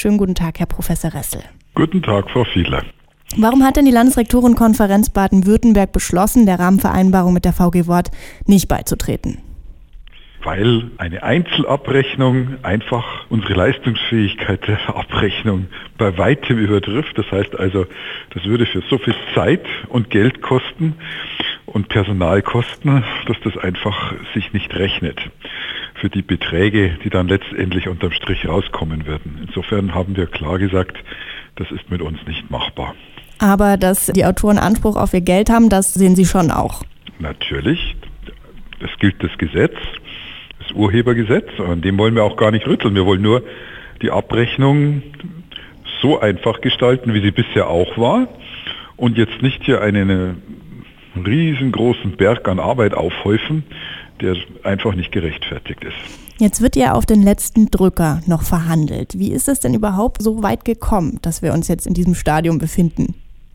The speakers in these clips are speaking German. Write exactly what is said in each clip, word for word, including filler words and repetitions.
Schönen guten Tag, Herr Professor Ressel. Guten Tag, Frau Fiedler. Warum hat denn die Landesrektorenkonferenz Baden-Württemberg beschlossen, der Rahmenvereinbarung mit der V G Wort nicht beizutreten? Weil eine Einzelabrechnung einfach unsere Leistungsfähigkeit der Abrechnung bei weitem übertrifft. Das heißt also, das würde für so viel Zeit und Geld kosten und Personal kosten, dass das einfach sich nicht rechnet für die Beträge, die dann letztendlich unterm Strich rauskommen würden. Insofern haben wir klar gesagt, das ist mit uns nicht machbar. Aber dass die Autoren Anspruch auf ihr Geld haben, das sehen Sie schon auch. Natürlich, es gilt das Gesetz. Das Urhebergesetz, an dem wollen wir auch gar nicht rütteln. Wir wollen nur die Abrechnung so einfach gestalten, wie sie bisher auch war und jetzt nicht hier einen riesengroßen Berg an Arbeit aufhäufen, der einfach nicht gerechtfertigt ist. Jetzt wird ja auf den letzten Drücker noch verhandelt. Wie ist es denn überhaupt so weit gekommen, dass wir uns jetzt in diesem Stadium befinden?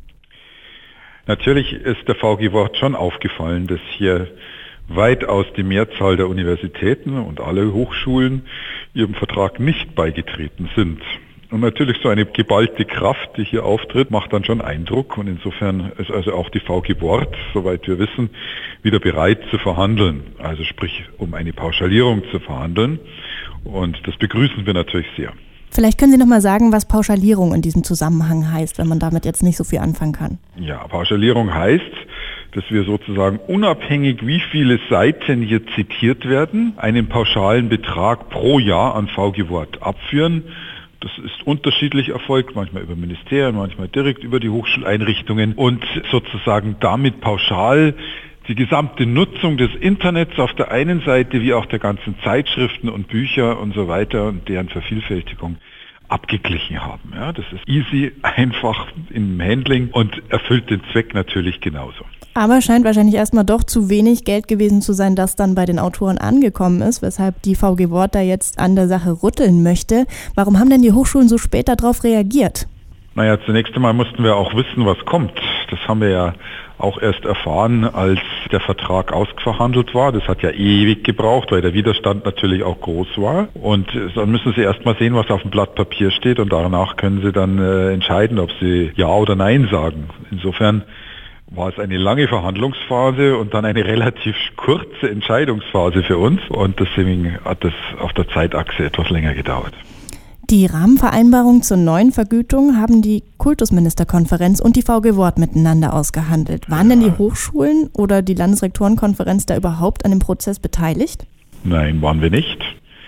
Natürlich ist der V G Wort schon aufgefallen, dass hier weitaus die Mehrzahl der Universitäten und alle Hochschulen ihrem Vertrag nicht beigetreten sind. Und natürlich so eine geballte Kraft, die hier auftritt, macht dann schon Eindruck. Und insofern ist also auch die V G Wort, soweit wir wissen, wieder bereit zu verhandeln. Also sprich, um eine Pauschalierung zu verhandeln. Und das begrüßen wir natürlich sehr. Vielleicht können Sie noch mal sagen, was Pauschalierung in diesem Zusammenhang heißt, wenn man damit jetzt nicht so viel anfangen kann. Ja, Pauschalierung heißt, dass wir sozusagen unabhängig, wie viele Seiten hier zitiert werden, einen pauschalen Betrag pro Jahr an V G Wort abführen. Das ist unterschiedlich erfolgt, manchmal über Ministerien, manchmal direkt über die Hochschuleinrichtungen und sozusagen damit pauschal die gesamte Nutzung des Internets auf der einen Seite wie auch der ganzen Zeitschriften und Bücher und so weiter und deren Vervielfältigung abgeglichen haben. Ja, das ist easy, einfach im Handling und erfüllt den Zweck natürlich genauso. Aber scheint wahrscheinlich erstmal doch zu wenig Geld gewesen zu sein, das dann bei den Autoren angekommen ist, weshalb die V G Wort da jetzt an der Sache rütteln möchte. Warum haben denn die Hochschulen so spät darauf reagiert? Naja, zunächst einmal mussten wir auch wissen, was kommt. Das haben wir ja auch erst erfahren, als der Vertrag ausverhandelt war. Das hat ja ewig gebraucht, weil der Widerstand natürlich auch groß war. Und dann müssen Sie erst mal sehen, was auf dem Blatt Papier steht und danach können Sie dann äh, entscheiden, ob Sie Ja oder Nein sagen. Insofern war es eine lange Verhandlungsphase und dann eine relativ kurze Entscheidungsphase für uns und deswegen hat das auf der Zeitachse etwas länger gedauert. Die Rahmenvereinbarung zur neuen Vergütung haben die Kultusministerkonferenz und die V G Wort miteinander ausgehandelt. Waren denn die Hochschulen oder die Landesrektorenkonferenz da überhaupt an dem Prozess beteiligt? Nein, waren wir nicht.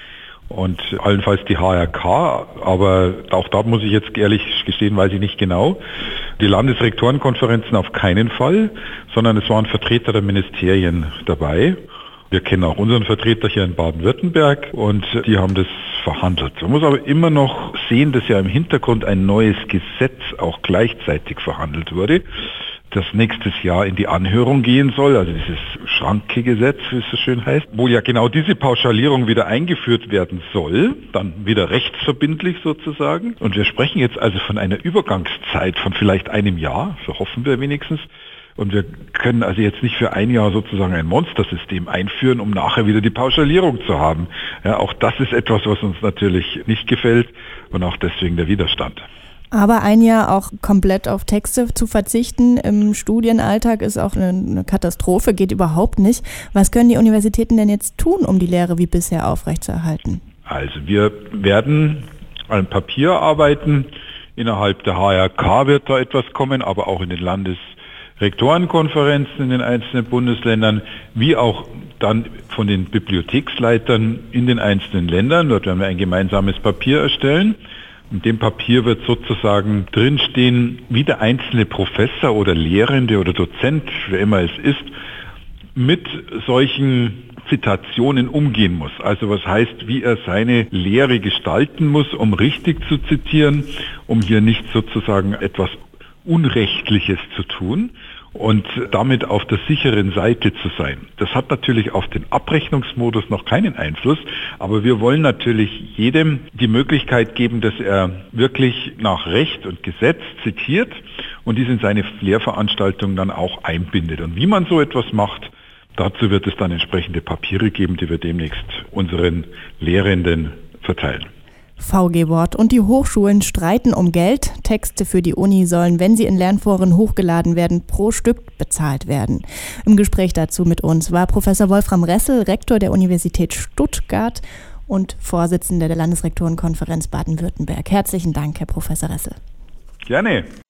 Und allenfalls die H R K, aber auch da muss ich jetzt ehrlich gestehen, weiß ich nicht genau. Die Landesrektorenkonferenzen auf keinen Fall, sondern es waren Vertreter der Ministerien dabei. Wir kennen auch unseren Vertreter hier in Baden-Württemberg und die haben das verhandelt. Man muss aber immer noch sehen, dass ja im Hintergrund ein neues Gesetz auch gleichzeitig verhandelt wurde, das nächstes Jahr in die Anhörung gehen soll, also dieses Schranke-Gesetz, wie es so schön heißt, wo ja genau diese Pauschalierung wieder eingeführt werden soll, dann wieder rechtsverbindlich sozusagen. Und wir sprechen jetzt also von einer Übergangszeit von vielleicht einem Jahr, so hoffen wir wenigstens. Und wir können also jetzt nicht für ein Jahr sozusagen ein Monstersystem einführen, um nachher wieder die Pauschalierung zu haben. Ja, auch das ist etwas, was uns natürlich nicht gefällt und auch deswegen der Widerstand. Aber ein Jahr auch komplett auf Texte zu verzichten im Studienalltag ist auch eine Katastrophe, geht überhaupt nicht. Was können die Universitäten denn jetzt tun, um die Lehre wie bisher aufrechtzuerhalten? Also wir werden an Papier arbeiten. Innerhalb der H R K wird da etwas kommen, aber auch in den Landesrektorenkonferenzen in den einzelnen Bundesländern, wie auch dann von den Bibliotheksleitern in den einzelnen Ländern. Dort werden wir ein gemeinsames Papier erstellen. In dem Papier wird sozusagen drinstehen, wie der einzelne Professor oder Lehrende oder Dozent, wer immer es ist, mit solchen Zitationen umgehen muss. Also was heißt, wie er seine Lehre gestalten muss, um richtig zu zitieren, um hier nicht sozusagen etwas Unrechtliches zu tun und damit auf der sicheren Seite zu sein. Das hat natürlich auf den Abrechnungsmodus noch keinen Einfluss, aber wir wollen natürlich jedem die Möglichkeit geben, dass er wirklich nach Recht und Gesetz zitiert und dies in seine Lehrveranstaltung dann auch einbindet. Und wie man so etwas macht, dazu wird es dann entsprechende Papiere geben, die wir demnächst unseren Lehrenden verteilen. V G-Wort und die Hochschulen streiten um Geld. Texte für die Uni sollen, wenn sie in Lernforen hochgeladen werden, pro Stück bezahlt werden. Im Gespräch dazu mit uns war Professor Wolfram Ressel, Rektor der Universität Stuttgart und Vorsitzender der Landesrektorenkonferenz Baden-Württemberg. Herzlichen Dank, Herr Professor Ressel. Gerne.